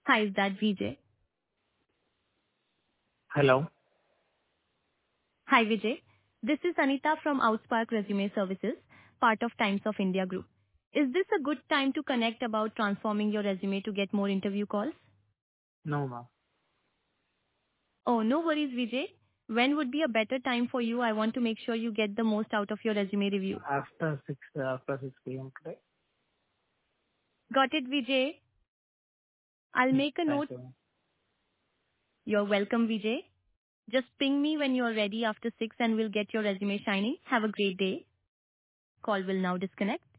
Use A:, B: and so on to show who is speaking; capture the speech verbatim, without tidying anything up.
A: Hi, is that Vijay?
B: Hello.
A: Hi, Vijay. This is Anita from Outspark Resume Services, part of Times of India Group. Is this a good time to connect about transforming your resume to get more interview calls?
B: No, ma'am.
A: Oh, no worries, Vijay. When would be a better time for you? I want to make sure you get the most out of your resume review.
B: After six, uh, after six P M today.
A: Got it, Vijay? I'll
B: Hmm.
A: make a
B: Thank
A: note.
B: you.
A: You're welcome, Vijay. Just ping me when you're ready after six and we'll get your resume shining. Have a great day. Call will now disconnect.